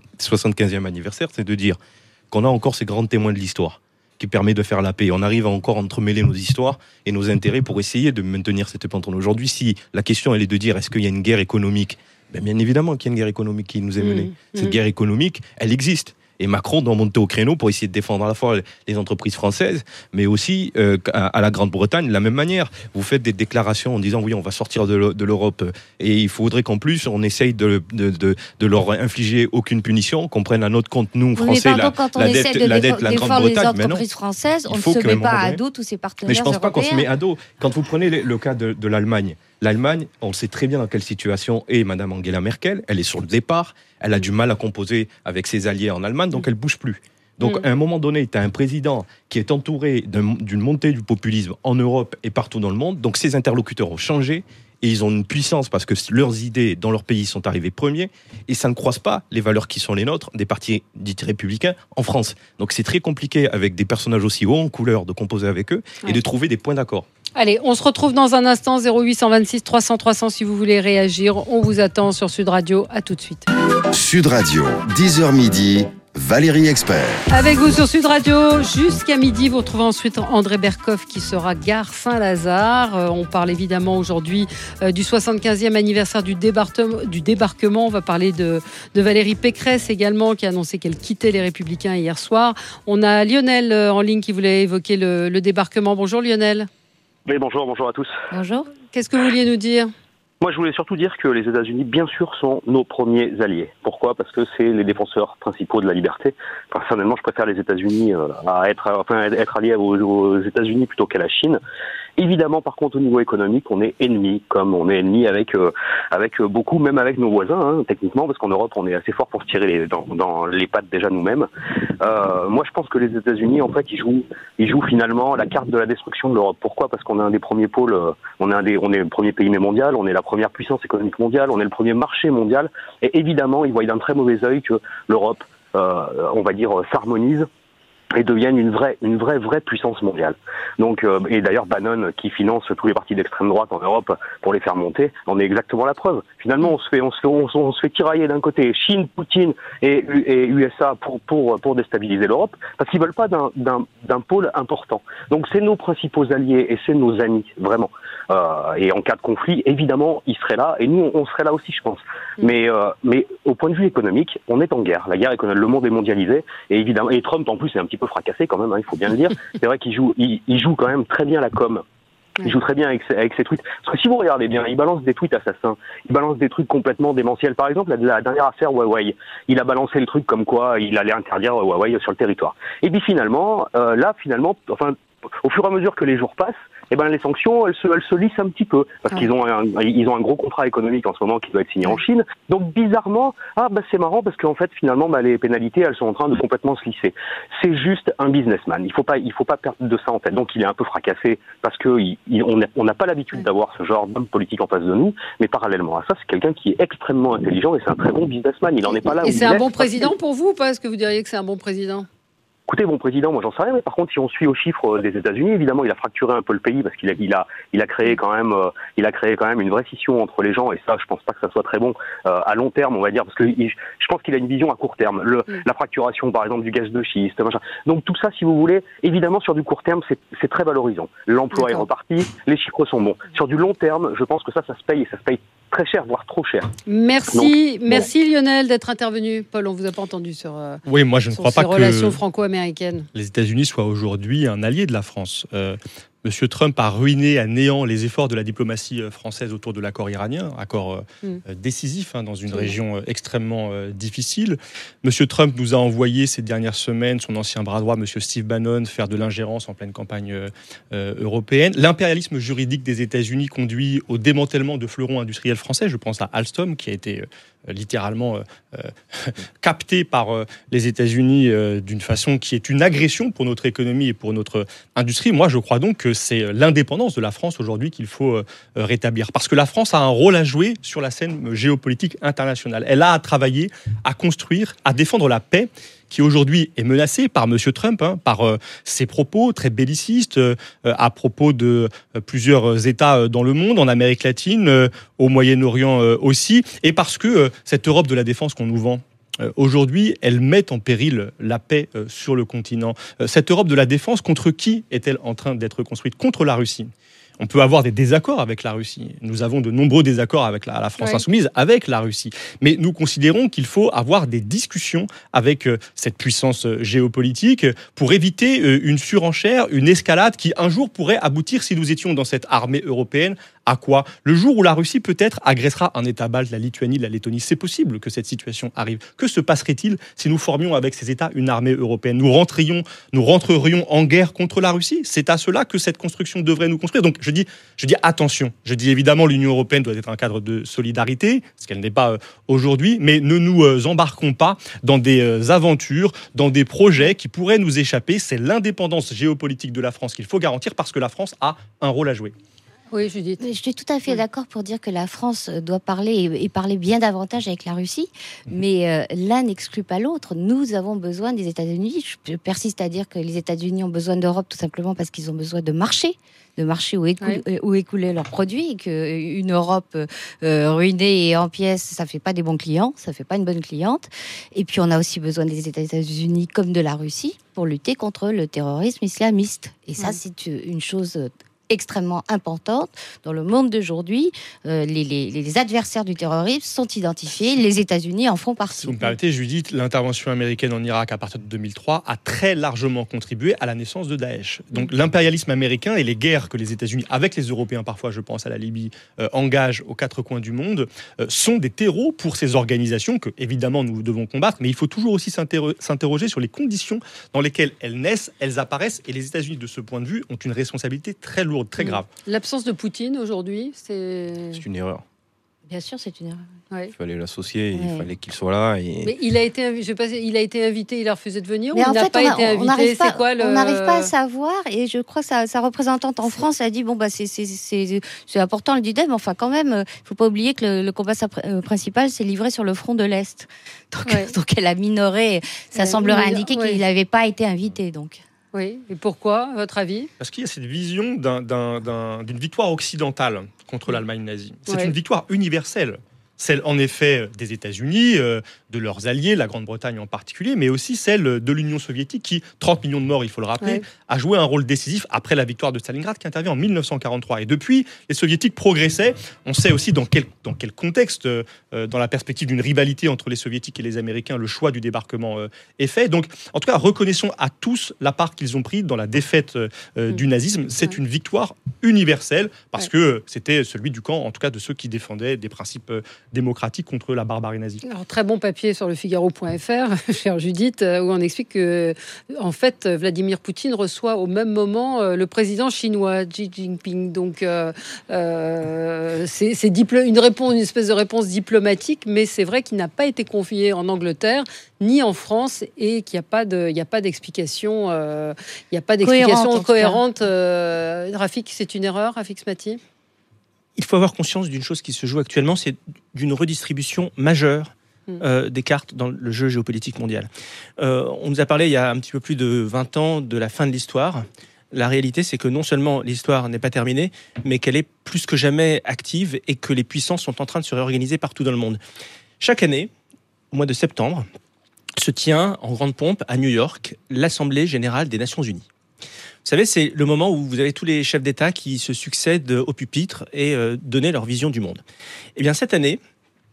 75e anniversaire, c'est de dire qu'on a encore ces grands témoins de l'histoire qui permet de faire la paix. On arrive à encore entremêler nos histoires et nos intérêts pour essayer de maintenir cette paix entre nous. Aujourd'hui, si la question elle est de dire est-ce qu'il y a une guerre économique, bien évidemment qu'il y a une guerre économique qui nous est menée. Cette guerre économique, elle existe. Et Macron doit monter au créneau pour essayer de défendre à la fois les entreprises françaises, mais aussi à la Grande-Bretagne, de la même manière. Vous faites des déclarations en disant oui, on va sortir de l'Europe, et il faudrait qu'en plus on essaye de leur infliger aucune punition, qu'on prenne à notre compte, nous, Français, la dette de la Grande-Bretagne. Les entreprises françaises, on ne se met pas à dos tous ces partenaires européens. Mais je ne pense européens. pas qu'on se met à dos. Quand vous prenez le cas de l'Allemagne, on sait très bien dans quelle situation est Madame Angela Merkel. Elle est sur le départ. Elle a du mal à composer avec ses alliés en Allemagne, donc elle ne bouge plus. Donc, à un moment donné, tu as un président qui est entouré d'une montée du populisme en Europe et partout dans le monde. Donc, ses interlocuteurs ont changé et ils ont une puissance parce que leurs idées dans leur pays sont arrivées premiers et ça ne croise pas les valeurs qui sont les nôtres des partis dits républicains en France. Donc, c'est très compliqué avec des personnages aussi hauts en couleur de composer avec eux et de trouver des points d'accord. Allez, on se retrouve dans un instant, 0826 300 300 si vous voulez réagir. On vous attend sur Sud Radio. À tout de suite. Sud Radio, 10h midi, Valérie Expert. Avec vous sur Sud Radio, jusqu'à midi, vous retrouvez ensuite André Berkoff qui sera gare Saint-Lazare. On parle évidemment aujourd'hui du 75e anniversaire du débarquement. On va parler de Valérie Pécresse également, qui a annoncé qu'elle quittait les Républicains hier soir. On a Lionel en ligne qui voulait évoquer le débarquement. Bonjour Lionel. Oui, bonjour à tous. Bonjour. Qu'est-ce que vous vouliez nous dire ? Moi, je voulais surtout dire que les États-Unis, bien sûr, sont nos premiers alliés. Pourquoi ? Parce que c'est les défenseurs principaux de la liberté. Personnellement, je préfère les États-Unis être alliés aux États-Unis plutôt qu'à la Chine. Évidemment, par contre, au niveau économique, on est ennemis, comme on est ennemis avec beaucoup, même avec nos voisins, techniquement, parce qu'en Europe, on est assez fort pour se tirer dans les pattes déjà nous-mêmes. Moi, je pense que les États-Unis, en fait, ils jouent finalement la carte de la destruction de l'Europe. Pourquoi ? Parce qu'on est un des premiers pôles, on est le premier pays mondial, on est la première puissance économique mondiale, on est le premier marché mondial, et évidemment, ils voient d'un très mauvais œil que l'Europe, on va dire, s'harmonise et deviennent une vraie puissance mondiale. Donc, et d'ailleurs, Bannon, qui finance tous les partis d'extrême droite en Europe pour les faire monter, en est exactement la preuve. Finalement, on se fait tirailler d'un côté Chine, Poutine et USA pour déstabiliser l'Europe, parce qu'ils veulent pas d'un pôle important. Donc, c'est nos principaux alliés et c'est nos amis, vraiment. Et en cas de conflit, évidemment, ils seraient là, et nous, on serait là aussi, je pense. Mais au point de vue économique, on est en guerre. La guerre économique, le monde est mondialisé, et évidemment, et Trump, en plus, est un petit peu fracassé quand même, il faut bien le dire. C'est vrai qu'il joue quand même très bien la com. Il joue très bien avec ses tweets. Parce que si vous regardez bien, il balance des tweets assassins. Il balance des trucs complètement démentiels. Par exemple, la dernière affaire Huawei, il a balancé le truc comme quoi il allait interdire Huawei sur le territoire. Et puis finalement, au fur et à mesure que les jours passent, les sanctions, elles se lissent un petit peu, parce qu'ils ont un gros contrat économique en ce moment qui doit être signé en Chine. Donc bizarrement, c'est marrant parce qu'en fait finalement les pénalités, elles sont en train de complètement se lisser. C'est juste un businessman. Il faut pas perdre de ça en tête. Donc il est un peu fracassé parce que on n'a pas l'habitude d'avoir ce genre d'homme politique en face de nous. Mais parallèlement à ça, c'est quelqu'un qui est extrêmement intelligent et c'est un très bon businessman. Il en est pas là. Et c'est un bon président pour vous ou pas ? Est-ce que vous diriez que c'est un bon président ? Écoutez, bon président, moi j'en sais rien, mais par contre, si on suit aux chiffres des États-Unis, évidemment, il a fracturé un peu le pays parce qu'il a créé quand même une vraie scission entre les gens, et ça, je pense pas que ça soit très bon à long terme, on va dire, parce que je pense qu'il a une vision à court terme. La fracturation, par exemple, du gaz de schiste, machin. Donc tout ça, si vous voulez, évidemment, sur du court terme, c'est très valorisant. L'emploi est reparti, les chiffres sont bons. Sur du long terme, je pense que ça se paye, et ça se paye très cher, voire trop cher. Merci Lionel d'être intervenu. Paul, on vous a pas entendu sur oui, moi je ne crois pas que relations franco-américaines. Les États-Unis soient aujourd'hui un allié de la France. Monsieur Trump a ruiné à néant les efforts de la diplomatie française autour de l'accord iranien, accord décisif dans une région extrêmement difficile. Monsieur Trump nous a envoyé ces dernières semaines son ancien bras droit, Monsieur Steve Bannon, faire de l'ingérence en pleine campagne européenne. L'impérialisme juridique des États-Unis conduit au démantèlement de fleurons industriels français. Je pense à Alstom, qui a été littéralement capté par les États-Unis d'une façon qui est une agression pour notre économie et pour notre industrie. Moi, je crois donc que c'est l'indépendance de la France aujourd'hui qu'il faut rétablir. Parce que la France a un rôle à jouer sur la scène géopolitique internationale. Elle a à travailler, à construire, à défendre la paix qui aujourd'hui est menacée par M. Trump, par ses propos très bellicistes à propos de plusieurs États dans le monde, en Amérique latine, au Moyen-Orient aussi, et parce que cette Europe de la défense qu'on nous vend, aujourd'hui, elle met en péril la paix sur le continent. Cette Europe de la défense, contre qui est-elle en train d'être construite ? Contre la Russie. On peut avoir des désaccords avec la Russie. Nous avons de nombreux désaccords avec la France insoumise, avec la Russie. Mais nous considérons qu'il faut avoir des discussions avec cette puissance géopolitique pour éviter une surenchère, une escalade qui un jour pourrait aboutir, si nous étions dans cette armée européenne, à quoi ? Le jour où la Russie peut-être agressera un État balte, la Lituanie, la Lettonie. C'est possible que cette situation arrive. Que se passerait-il si nous formions avec ces États une armée européenne ? Nous rentrerions en guerre contre la Russie ? C'est à cela que cette construction devrait nous construire. Donc je dis attention. Je dis évidemment l'Union européenne doit être un cadre de solidarité, ce qu'elle n'est pas aujourd'hui, mais ne nous embarquons pas dans des aventures, dans des projets qui pourraient nous échapper. C'est l'indépendance géopolitique de la France qu'il faut garantir parce que la France a un rôle à jouer. Oui, Judith. Je suis tout à fait d'accord pour dire que la France doit parler et parler bien davantage avec la Russie, mais l'un n'exclut pas l'autre. Nous avons besoin des États-Unis. Je persiste à dire que les États-Unis ont besoin d'Europe tout simplement parce qu'ils ont besoin de marché où écouler leurs produits, et qu'une Europe ruinée et en pièces, ça fait pas des bons clients, ça fait pas une bonne cliente. Et puis on a aussi besoin des États-Unis comme de la Russie pour lutter contre le terrorisme islamiste. Et ça, c'est une chose extrêmement importante. Dans le monde d'aujourd'hui, les adversaires du terrorisme sont identifiés, les États-Unis en font partie. Si vous me permettez, Judith, l'intervention américaine en Irak à partir de 2003 a très largement contribué à la naissance de Daesh. Donc l'impérialisme américain et les guerres que les États-Unis, avec les Européens parfois, je pense à la Libye, engagent aux quatre coins du monde, sont des terreaux pour ces organisations que, évidemment, nous devons combattre, mais il faut toujours aussi s'interroger sur les conditions dans lesquelles elles naissent, elles apparaissent, et les États-Unis, de ce point de vue, ont une responsabilité très lourde, très grave. L'absence de Poutine aujourd'hui, c'est une erreur. Bien sûr, c'est une erreur. Ouais. Il fallait l'associer, il fallait qu'il soit là. Mais il a été invité, il a refusé de venir, mais ou il n'a pas été invité. On n'arrive pas à savoir, et je crois que sa représentante en France a dit c'est important le dit-elle, mais enfin quand même, il ne faut pas oublier que le combat principal s'est livré sur le front de l'Est. Donc elle a minoré. Ça semblerait indiquer qu'il n'avait pas été invité. Donc. Oui, et pourquoi, à votre avis ? Parce qu'il y a cette vision d'une victoire occidentale contre l'Allemagne nazie. C'est une victoire universelle. Celle, en effet, des États-Unis, de leurs alliés, la Grande-Bretagne en particulier, mais aussi celle de l'Union soviétique qui, 30 millions de morts, il faut le rappeler, a joué un rôle décisif après la victoire de Stalingrad qui intervient en 1943. Et depuis, les Soviétiques progressaient. On sait aussi dans quel contexte, dans la perspective d'une rivalité entre les Soviétiques et les Américains, le choix du débarquement est fait. Donc, en tout cas, reconnaissons à tous la part qu'ils ont pris dans la défaite du nazisme. C'est une victoire universelle parce que c'était celui du camp, en tout cas, de ceux qui défendaient des principes démocratique contre la barbarie nazie. Alors, très bon papier sur le Figaro.fr, chère Judith, où on explique que, en fait, Vladimir Poutine reçoit au même moment le président chinois, Xi Jinping. Donc, c'est une espèce de réponse diplomatique, mais c'est vrai qu'il n'a pas été confié en Angleterre ni en France et qu'il n'y a pas d'explication, cohérente. Rafik, c'est une erreur, Rafik Smati ? Il faut avoir conscience d'une chose qui se joue actuellement, c'est d'une redistribution majeure des cartes dans le jeu géopolitique mondial. On nous a parlé il y a un petit peu plus de 20 ans de la fin de l'histoire. La réalité, c'est que non seulement l'histoire n'est pas terminée, mais qu'elle est plus que jamais active et que les puissances sont en train de se réorganiser partout dans le monde. Chaque année, au mois de septembre, se tient en grande pompe à New York l'Assemblée générale des Nations Unies. Vous savez, c'est le moment où vous avez tous les chefs d'État qui se succèdent au pupitre et donnent leur vision du monde. Eh bien, cette année,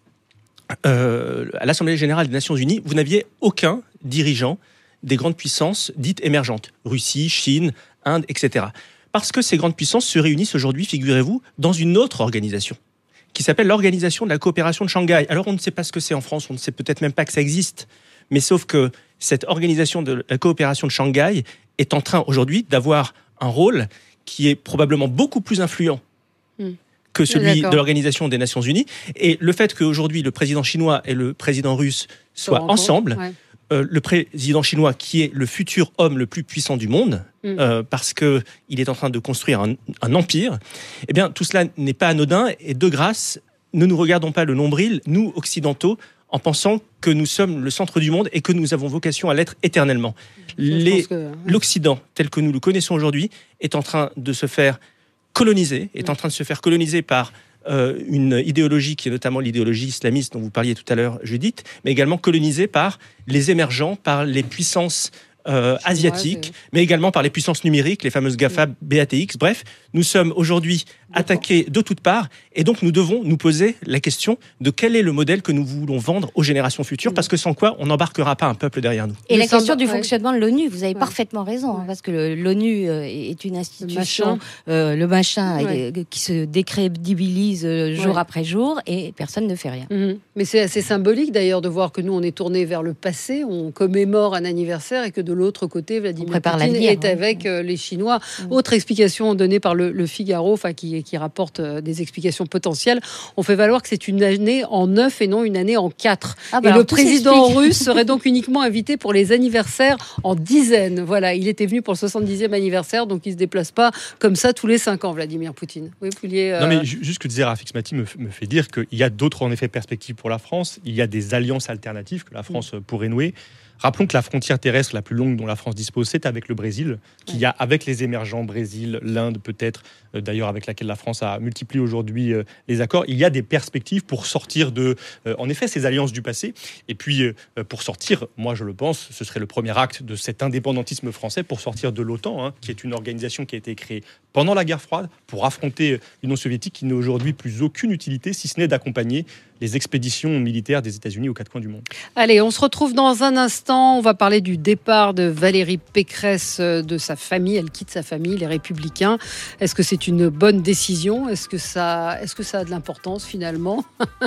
à l'Assemblée générale des Nations Unies, vous n'aviez aucun dirigeant des grandes puissances dites émergentes, Russie, Chine, Inde, etc. Parce que ces grandes puissances se réunissent aujourd'hui, figurez-vous, dans une autre organisation qui s'appelle l'Organisation de la coopération de Shanghai. Alors, on ne sait pas ce que c'est en France, on ne sait peut-être même pas que ça existe, mais sauf que cette organisation de la coopération de Shanghai est en train aujourd'hui d'avoir un rôle qui est probablement beaucoup plus influent que celui de l'Organisation des Nations Unies. Et le fait qu'aujourd'hui le président chinois et le président russe soient ensemble, le président chinois qui est le futur homme le plus puissant du monde, parce qu'il est en train de construire un empire, eh bien tout cela n'est pas anodin, et de grâce, ne nous regardons pas le nombril, nous occidentaux, en pensant que nous sommes le centre du monde et que nous avons vocation à l'être éternellement. L'Occident, tel que nous le connaissons aujourd'hui, est en train de se faire coloniser, par une idéologie qui est notamment l'idéologie islamiste dont vous parliez tout à l'heure, Judith, mais également colonisée par les émergents, par les puissances asiatiques, mais également par les puissances numériques, les fameuses GAFA, BATX. Bref, nous sommes aujourd'hui attaqués de toutes parts, et donc nous devons nous poser la question de quel est le modèle que nous voulons vendre aux générations futures, parce que sans quoi on n'embarquera pas un peuple derrière nous. Et la question du fonctionnement de l'ONU, vous avez parfaitement raison, parce que l'ONU est une institution, le machin qui se décrédibilise jour après jour, et personne ne fait rien. Mais c'est assez symbolique d'ailleurs de voir que nous on est tourné vers le passé, on commémore un anniversaire, et que de l'autre côté, Vladimir Poutine est avec les Chinois. Autre explication donnée par le Figaro, qui rapporte des explications potentielles. On fait valoir que c'est une année en 9 et non une année en 4. Et le président russe serait donc uniquement invité pour les anniversaires en dizaines. Voilà, il était venu pour le 70e anniversaire, donc il se déplace pas comme ça tous les 5 ans, Vladimir Poutine. Oui, Poulier, Non, mais juste que disait Rafik Smati me fait dire qu'il y a d'autres en effet perspectives pour la France. Il y a des alliances alternatives que la France pourrait nouer. Rappelons que la frontière terrestre la plus longue dont la France dispose, c'est avec le Brésil, qu'il y a avec les émergents, Brésil, l'Inde peut-être, d'ailleurs avec laquelle la France a multiplié aujourd'hui les accords. Il y a des perspectives pour sortir de, en effet, ces alliances du passé. Et puis, pour sortir, moi je le pense, ce serait le premier acte de cet indépendantisme français, pour sortir de l'OTAN, qui est une organisation qui a été créée pendant la guerre froide pour affronter l'Union soviétique, qui n'a aujourd'hui plus aucune utilité, si ce n'est d'accompagner les expéditions militaires des États-Unis aux 4 coins du monde. Allez, on se retrouve dans un instant. On va parler du départ de Valérie Pécresse de sa famille. Elle quitte sa famille, les Républicains. Est-ce que c'est une bonne décision ? Est-ce que ça a de l'importance finalement ?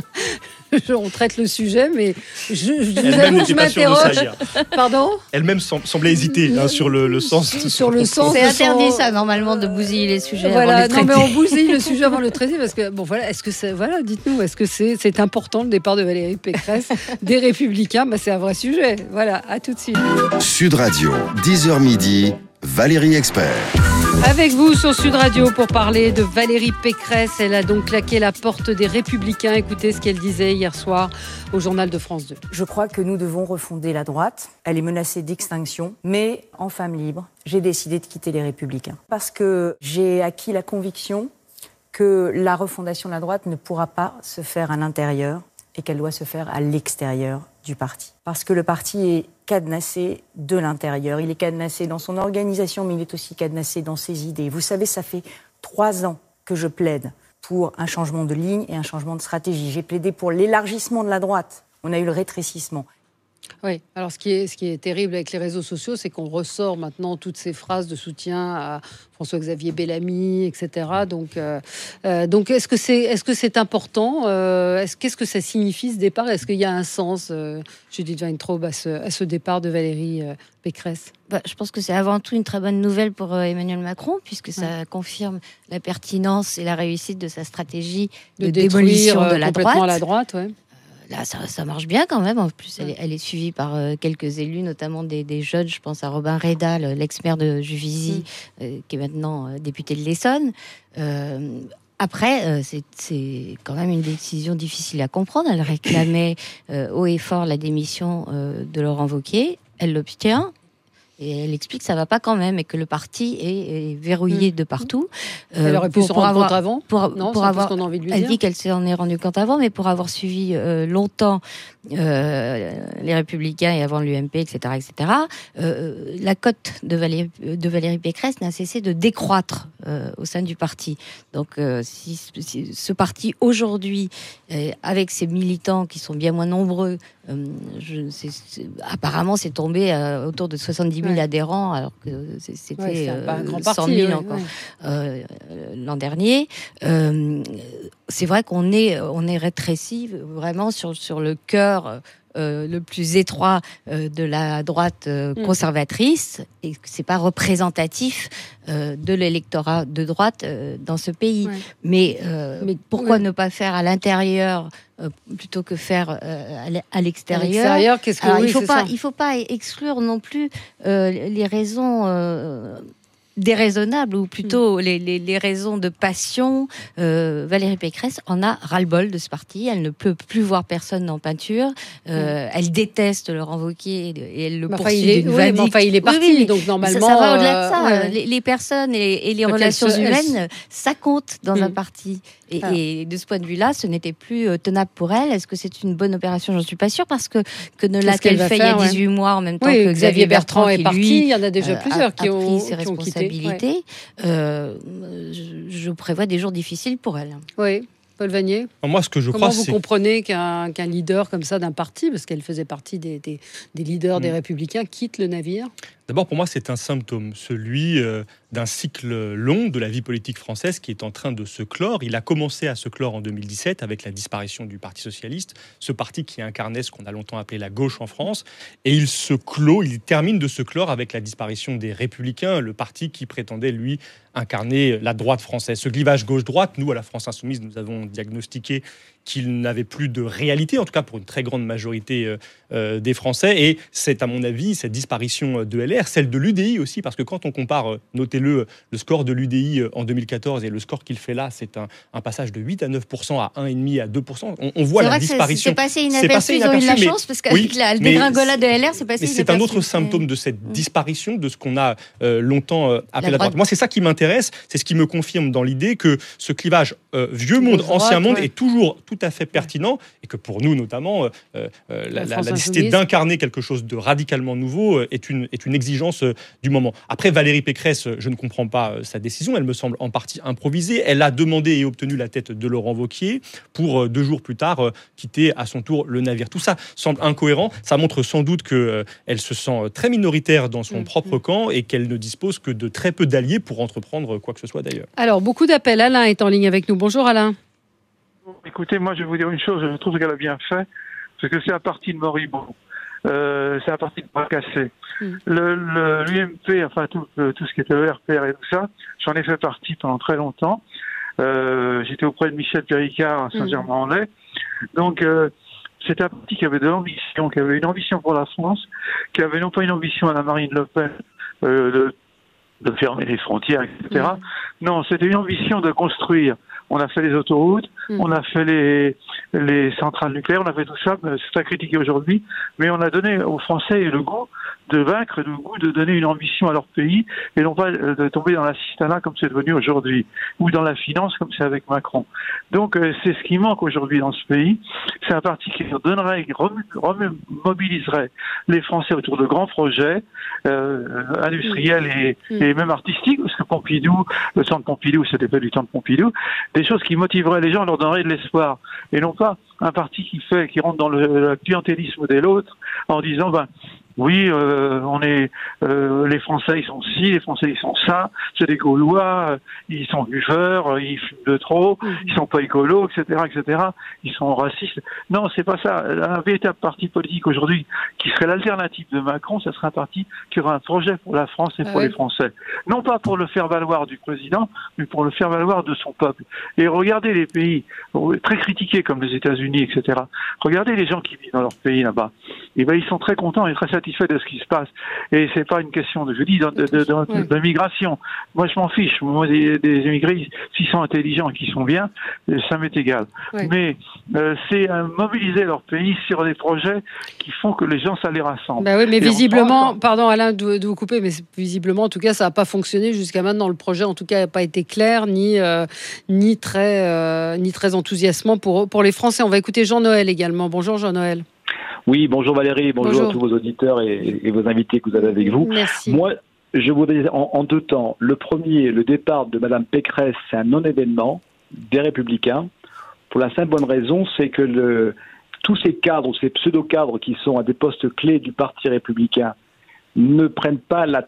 On traite le sujet, mais je m'interroge. Pardon ? Elle-même semblait hésiter sur le sens. Sur le sens. C'est interdit ça normalement de bousiller les sujets. Voilà, avant de mais on bousille le sujet avant de le traiter, parce que bon voilà, est-ce que c'est dites-nous, est-ce que c'est important le départ de Valérie Pécresse des Républicains ? C'est un vrai sujet. Voilà, à tout de suite. Sud Radio, 10h midi, Valérie Expert. Avec vous sur Sud Radio pour parler de Valérie Pécresse. Elle a donc claqué la porte des Républicains. Écoutez ce qu'elle disait hier soir au journal de France 2. Je crois que nous devons refonder la droite. Elle est menacée d'extinction, mais en femme libre, j'ai décidé de quitter les Républicains. Parce que j'ai acquis la conviction que la refondation de la droite ne pourra pas se faire à l'intérieur et qu'elle doit se faire à l'extérieur du parti. Parce que le parti est cadenassé de l'intérieur. Il est cadenassé dans son organisation, mais il est aussi cadenassé dans ses idées. Vous savez, ça fait 3 ans que je plaide pour un changement de ligne et un changement de stratégie. J'ai plaidé pour l'élargissement de la droite. On a eu le rétrécissement. Oui, alors ce qui est terrible avec les réseaux sociaux, c'est qu'on ressort maintenant toutes ces phrases de soutien à François-Xavier Bellamy, etc. Donc est-ce que c'est important ? Qu'est-ce que ça signifie ce départ ? Est-ce qu'il y a un sens, Judith Weintraub, à ce départ de Valérie Pécresse ? Je pense que c'est avant tout une très bonne nouvelle pour Emmanuel Macron, puisque ça confirme la pertinence et la réussite de sa stratégie de démolition de la droite. La droite, ouais. Là, ça marche bien quand même. En plus, elle est suivie par quelques élus, notamment des jeunes. Je pense à Robin Reda, l'ex-maire de Juvisy, qui est maintenant député de l'Essonne. Après, c'est quand même une décision difficile à comprendre. Elle réclamait haut et fort la démission de Laurent Wauquiez. Elle l'obtient. Et elle explique que ça va pas quand même et que le parti est verrouillé de partout. Elle aurait pu se rendre compte avant. Elle dit qu'elle s'en est rendue compte avant, mais pour avoir suivi longtemps les Républicains et avant l'UMP, etc., la cote de Valérie Pécresse n'a cessé de décroître au sein du parti. Donc, si ce parti aujourd'hui, avec ses militants qui sont bien moins nombreux, apparemment, c'est tombé autour de 70 000 adhérents, alors que c'était un grand 100 000 encore l'an dernier. C'est vrai qu'on est rétréci vraiment sur le cœur le plus étroit de la droite conservatrice et que c'est pas représentatif de l'électorat de droite dans ce pays. Ouais. Mais pourquoi ne pas faire à l'intérieur plutôt que faire à l'extérieur. Qu'est-ce que Alors, il faut pas exclure non plus les raisons déraisonnables ou plutôt les raisons de passion. Valérie Pécresse en a ras-le-bol de ce parti. Elle ne peut plus voir personne en peinture. Elle déteste Laurent Wauquiez et elle le poursuit d'une vindicte. Il est parti, donc normalement... Ça va au-delà de ça. Les personnes et les relations humaines, ça compte dans un parti. Et de ce point de vue-là, ce n'était plus tenable pour elle. Est-ce que c'est une bonne opération ? J'en suis pas sûre, parce que ne l'a-t-elle fait il y a 18 mois en même temps que Xavier Bertrand est parti. Il y en a déjà plusieurs qui ont pris ses responsabilités. Je prévois des jours difficiles pour elle. Oui. Paul Vannier, moi, ce que je comment crois, vous comprenez qu'un leader comme ça d'un parti, parce qu'elle faisait partie des leaders des Républicains, quitte le navire ? D'abord, pour moi, c'est un symptôme, celui d'un cycle long de la vie politique française qui est en train de se clore. Il a commencé à se clore en 2017 avec la disparition du Parti socialiste, ce parti qui incarnait ce qu'on a longtemps appelé la gauche en France. Et il termine de se clore avec la disparition des Républicains, le parti qui prétendait, lui, incarner la droite française. Ce clivage gauche-droite, nous, à la France Insoumise, nous avons diagnostiqué qu'il n'avait plus de réalité, en tout cas pour une très grande majorité des Français. Et c'est, à mon avis, cette disparition de LR, celle de l'UDI aussi, parce que quand on compare, notez-le, le score de l'UDI en 2014 et le score qu'il fait là, c'est un passage de 8 à 9% à 1,5 à 2%. On voit la disparition. C'est passé inaperçu, ils ont eu de la chance, parce qu'avec la dégringolade de LR, c'est passé inaperçu. Mais c'est un autre symptôme de cette disparition de ce qu'on a longtemps appelé la droite. Moi, c'est ça qui m'intéresse, c'est ce qui me confirme dans l'idée que ce clivage vieux monde, ancien monde est toujours tout à fait pertinent, et que pour nous, notamment, la nécessité d'incarner quelque chose de radicalement nouveau est une exigence du moment. Après, Valérie Pécresse, je ne comprends pas sa décision, elle me semble en partie improvisée. Elle a demandé et obtenu la tête de Laurent Wauquiez pour 2 jours plus tard quitter à son tour le navire. Tout ça semble incohérent, ça montre sans doute qu'elle se sent très minoritaire dans son propre camp et qu'elle ne dispose que de très peu d'alliés pour entreprendre quoi que ce soit d'ailleurs. Alors, beaucoup d'appels. Alain est en ligne avec nous. Bonjour Alain. Écoutez, moi je vais vous dire une chose, je trouve qu'elle a bien fait, parce que c'est un parti de moribond, c'est un parti de bras cassé. L'UMP, enfin tout ce qui était le RPR et tout ça, j'en ai fait partie pendant très longtemps. J'étais auprès de Michel Péricard à Saint-Germain-en-Laye. Donc c'était un parti qui avait de l'ambition, qui avait une ambition pour la France, qui avait non pas une ambition à la Marine Le Pen de fermer les frontières, etc. Non, c'était une ambition de construire. On a fait les autoroutes, on a fait les centrales nucléaires, on a fait tout ça, c'est très critiqué aujourd'hui, mais on a donné aux Français le goût de vaincre et le goût de donner une ambition à leur pays, et non pas de tomber dans l'assistanat comme c'est devenu aujourd'hui, ou dans la finance comme c'est avec Macron. Donc c'est ce qui manque aujourd'hui dans ce pays, c'est un parti qui mobiliserait les Français autour de grands projets industriels et même artistiques, parce que Pompidou, le centre Pompidou, c'était pas du temps de Pompidou, des choses qui motiveraient les gens, leur donneraient de l'espoir, et non pas un parti qui rentre dans le clientélisme de l'autre en disant oui, les Français ils sont ci, les Français ils sont ça, c'est des Gaulois, ils sont buveurs, ils fument de trop, ils sont pas écolos, etc., ils sont racistes. Non, c'est pas ça. Un véritable parti politique aujourd'hui qui serait l'alternative de Macron, ce serait un parti qui aurait un projet pour la France et pour les Français. Non pas pour le faire valoir du président, mais pour le faire valoir de son peuple. Et regardez les pays très critiqués comme les États-Unis, etc. Regardez les gens qui vivent dans leur pays là-bas. Et ils sont très contents et très satisfaits de ce qui se passe. Et c'est pas une question de migration. Moi, je m'en fiche. Moi, des immigrés, s'ils sont intelligents et qu'ils sont bien, ça m'est égal. Mais c'est mobiliser leur pays sur des projets qui font que les gens, ça les rassemble. Oui, mais visiblement, pardon Alain de vous couper, mais visiblement, en tout cas, ça n'a pas fonctionné jusqu'à maintenant. Le projet, en tout cas, n'a pas été clair ni très enthousiasmant pour les Français. On va écouter Jean-Noël également. Bonjour Jean-Noël. Oui, bonjour Valérie, bonjour à tous vos auditeurs et vos invités que vous avez avec vous. Merci. Moi, je voudrais en 2 temps. Le premier, le départ de Mme Pécresse, c'est un non-événement des Républicains, pour la simple bonne raison, c'est que tous ces cadres, ces pseudo-cadres qui sont à des postes clés du Parti républicain ne prennent pas la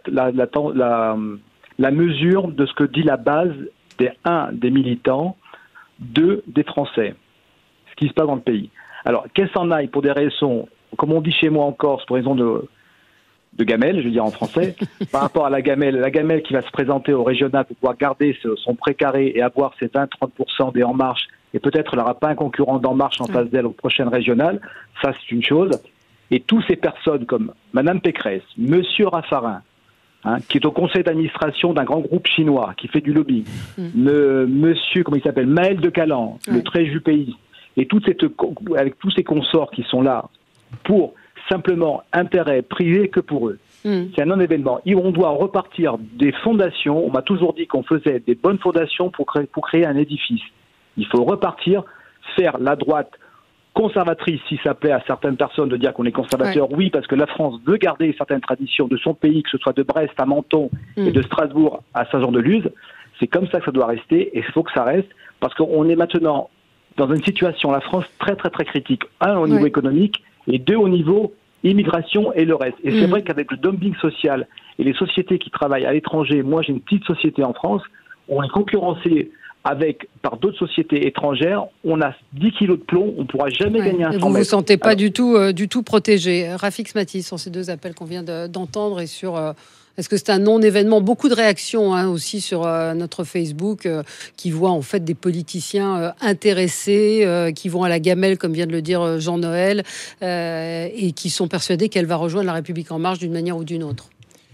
mesure de ce que dit la base des militants, des Français, ce qui se passe dans le pays. Alors, qu'elle s'en aille pour des raisons comme on dit chez moi en Corse, pour raison de gamelle, je veux dire en français, par rapport à la gamelle qui va se présenter au régional pour pouvoir garder son précaré et avoir ses 20-30% des En Marche, et peut-être elle n'aura pas un concurrent d'En Marche en face d'elle aux prochaines régionales, ça c'est une chose. Et toutes ces personnes comme Madame Pécresse, Monsieur Raffarin, qui est au conseil d'administration d'un grand groupe chinois, qui fait du lobby, Monsieur, comment il s'appelle, Maël de Calan, le très jupéiste, et avec tous ces consorts qui sont là pour simplement intérêt privé que pour eux. C'est un non-événement. On doit repartir des fondations. On m'a toujours dit qu'on faisait des bonnes fondations pour créer un édifice. Il faut repartir, faire la droite conservatrice, si ça plaît à certaines personnes de dire qu'on est conservateur, oui, parce que la France veut garder certaines traditions de son pays, que ce soit de Brest à Menton et de Strasbourg à Saint-Jean-de-Luz. C'est comme ça que ça doit rester, et il faut que ça reste, parce qu'on est maintenant dans une situation, la France, très très très critique. Un, au niveau économique, et deux, au niveau immigration et le reste. Et c'est vrai qu'avec le dumping social et les sociétés qui travaillent à l'étranger, moi j'ai une petite société en France, on est concurrencé par d'autres sociétés étrangères, on a 10 kilos de plomb, on ne pourra jamais gagner un 100 mètres. Vous ne vous sentez pas du tout protégé. Rafik Mathis, sur ces deux appels qu'on vient d'entendre et sur... Est-ce que c'est un non-événement ? Beaucoup de réactions aussi sur notre Facebook qui voient en fait des politiciens intéressés, qui vont à la gamelle, comme vient de le dire Jean-Noël, et qui sont persuadés qu'elle va rejoindre La République En Marche d'une manière ou d'une autre.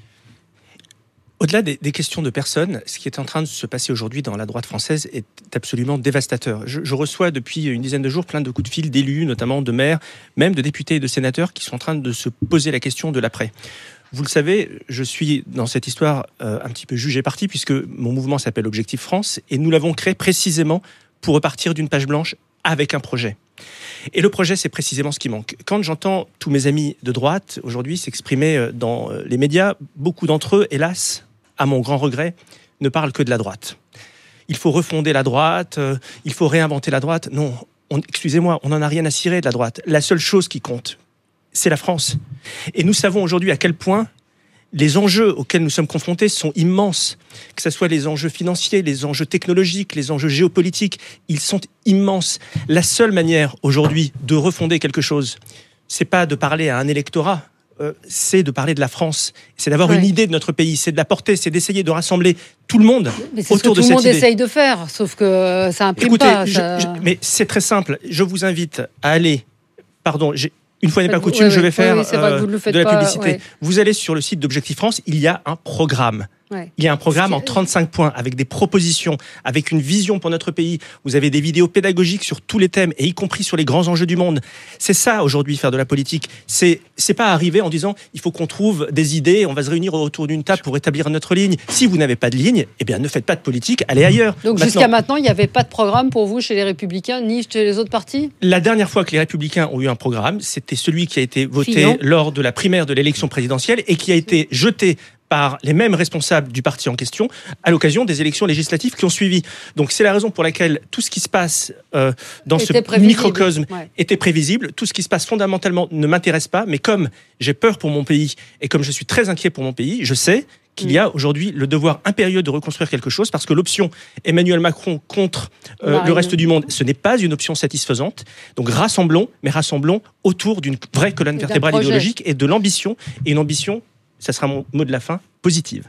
Au-delà des questions de personnes, ce qui est en train de se passer aujourd'hui dans la droite française est absolument dévastateur. Je reçois depuis une dizaine de jours plein de coups de fil d'élus, notamment de maires, même de députés et de sénateurs qui sont en train de se poser la question de l'après. Vous le savez, je suis dans cette histoire un petit peu jugé parti puisque mon mouvement s'appelle Objectif France et nous l'avons créé précisément pour repartir d'une page blanche avec un projet. Et le projet, c'est précisément ce qui manque. Quand j'entends tous mes amis de droite aujourd'hui s'exprimer dans les médias, beaucoup d'entre eux, hélas, à mon grand regret, ne parlent que de la droite. Il faut refonder la droite, il faut réinventer la droite. Non, excusez-moi, on n'en a rien à cirer de la droite. La seule chose qui compte, c'est la France. Et nous savons aujourd'hui à quel point les enjeux auxquels nous sommes confrontés sont immenses. Que ce soit les enjeux financiers, les enjeux technologiques, les enjeux géopolitiques, ils sont immenses. La seule manière aujourd'hui de refonder quelque chose, c'est pas de parler à un électorat, c'est de parler de la France, c'est d'avoir une idée de notre pays, c'est de la porter, c'est d'essayer de rassembler tout le monde autour de cette idée. C'est ce que tout le monde essaye de faire, sauf que ça imprime pas. Mais c'est très simple, je vous invite à aller... Une fois n'est pas coutume, je vais faire de la publicité. Vous allez sur le site d'Objectif France, il y a un programme. Il y a un programme en 35 points, avec des propositions, avec une vision pour notre pays. Vous avez des vidéos pédagogiques sur tous les thèmes, et y compris sur les grands enjeux du monde. C'est ça, aujourd'hui, faire de la politique. C'est pas arriver en disant, il faut qu'on trouve des idées, on va se réunir autour d'une table pour établir notre ligne. Si vous n'avez pas de ligne, eh bien, ne faites pas de politique, allez ailleurs. Donc, jusqu'à maintenant, il n'y avait pas de programme pour vous chez les Républicains, ni chez les autres partis ? La dernière fois que les Républicains ont eu un programme, c'était celui qui a été voté lors de la primaire de l'élection présidentielle et qui a été jeté par les mêmes responsables du parti en question à l'occasion des élections législatives qui ont suivi. Donc c'est la raison pour laquelle tout ce qui se passe dans ce microcosme était prévisible. Tout ce qui se passe fondamentalement ne m'intéresse pas, mais comme j'ai peur pour mon pays et comme je suis très inquiet pour mon pays, je sais qu'il y a aujourd'hui le devoir impérieux de reconstruire quelque chose parce que l'option Emmanuel Macron contre le reste du monde, ce n'est pas une option satisfaisante. Donc rassemblons autour d'une vraie colonne vertébrale idéologique et de l'ambition, et une ambition, ça sera mon mot de la fin, positive.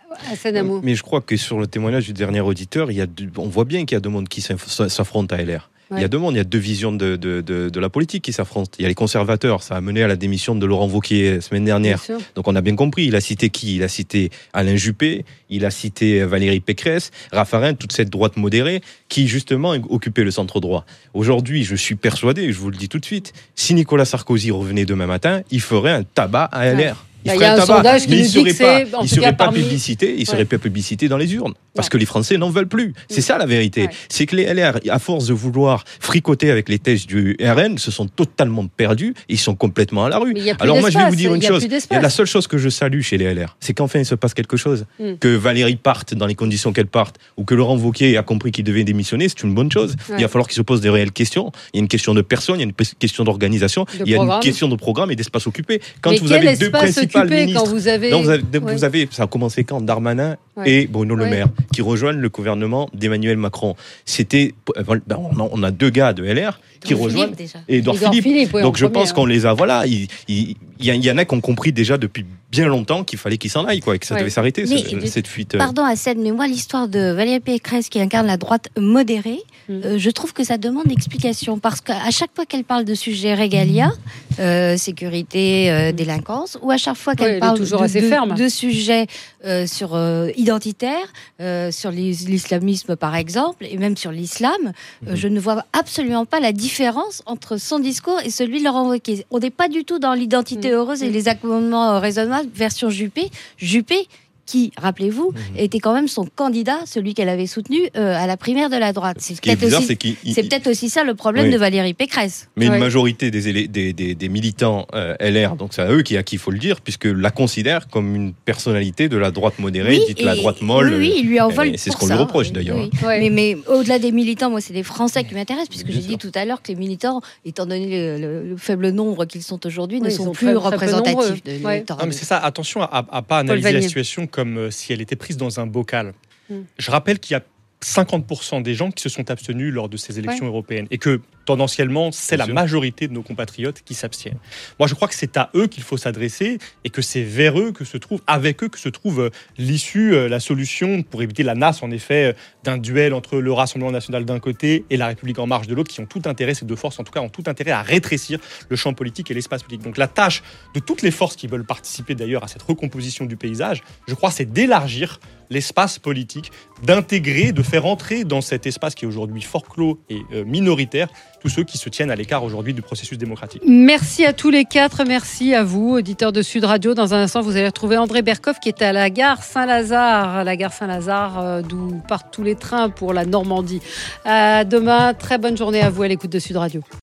Mais je crois que sur le témoignage du dernier auditeur, on voit bien qu'il y a deux mondes qui s'affrontent à LR. Il y a deux mondes, il y a deux visions de la politique qui s'affrontent. Il y a les conservateurs, ça a mené à la démission de Laurent Wauquiez la semaine dernière. Donc on a bien compris, il a cité qui ? Il a cité Alain Juppé, il a cité Valérie Pécresse, Raffarin, toute cette droite modérée qui justement occupait le centre droit. Aujourd'hui, je suis persuadé, je vous le dis tout de suite, si Nicolas Sarkozy revenait demain matin, il ferait un tabac à LR. Il y a un sondage qui nous dit que c'est... Il ne serait pas publicité dans les urnes. Parce que les Français n'en veulent plus. C'est ça la vérité. C'est que les LR, à force de vouloir fricoter avec les thèses du RN, se sont totalement perdus et ils sont complètement à la rue. Alors moi, je vais vous dire une chose. Il y a la seule chose que je salue chez les LR, c'est qu'enfin il se passe quelque chose. Que Valérie parte dans les conditions qu'elle parte, ou que Laurent Wauquiez a compris qu'il devait démissionner, c'est une bonne chose. Il va falloir qu'il se pose des réelles questions. Il y a une question de personne, il y a une question d'organisation, il y a une question de programme et d'espace occupé. Quand vous avez deux principaux occupé quand vous avez... Non, vous avez, ça a commencé quand Darmanin et Bruno Le Maire, qui rejoignent le gouvernement d'Emmanuel Macron. On a 2 gars de LR qui rejoignent... Et Édouard Philippe. Donc je pense qu'on les a... Voilà, il y en a qui ont compris déjà depuis bien longtemps qu'il fallait qu'ils s'en aillent, quoi, et que ça devait s'arrêter, cette fuite. Pardon, Hassane, mais moi, l'histoire de Valérie Pécresse qui incarne la droite modérée, je trouve que ça demande explication. Parce qu'à chaque fois qu'elle parle de sujets régaliens, sécurité, délinquance, ou à chaque fois qu'elle parle de sujets identitaires, sur l'islamisme par exemple, et même sur l'islam, je ne vois absolument pas la différence entre son discours et celui de Laurent Wauquiez. On n'est pas du tout dans l'identité heureuse et les accommodements raisonnables version Juppé, qui, rappelez-vous, était quand même son candidat, celui qu'elle avait soutenu à la primaire de la droite. C'est peut-être aussi ça le problème de Valérie Pécresse. Mais une majorité des militants LR, donc c'est à eux à qui il faut le dire, puisque la considère comme une personnalité de la droite modérée, dite la droite molle. Oui, il lui en vole. C'est ce qu'on lui reproche d'ailleurs. Mais au-delà des militants, moi, c'est les Français qui m'intéressent, puisque j'ai dit tout à l'heure que les militants, étant donné le faible nombre qu'ils sont aujourd'hui, ne sont plus représentatifs de l'électorat. Non, mais c'est ça, attention à pas analyser la situation comme si elle était prise dans un bocal. Je rappelle qu'il y a 50% des gens qui se sont abstenus lors de ces élections européennes et que tendanciellement, c'est la majorité de nos compatriotes qui s'abstiennent. Moi, je crois que c'est à eux qu'il faut s'adresser et que c'est vers eux avec eux que se trouve l'issue, la solution pour éviter la nasse, en effet, d'un duel entre le Rassemblement national d'un côté et la République en marche de l'autre, qui ont tout intérêt, ces 2 forces, en tout cas, ont tout intérêt à rétrécir le champ politique et l'espace politique. Donc, la tâche de toutes les forces qui veulent participer d'ailleurs à cette recomposition du paysage, je crois, c'est d'élargir l'espace politique, d'intégrer, de faire entrer dans cet espace qui est aujourd'hui fort clos et minoritaire, tous ceux qui se tiennent à l'écart aujourd'hui du processus démocratique. Merci à tous les 4, merci à vous, auditeurs de Sud Radio. Dans un instant, vous allez retrouver André Berkoff qui est à la gare Saint-Lazare, d'où partent tous les trains pour la Normandie. Demain, très bonne journée à vous à l'écoute de Sud Radio.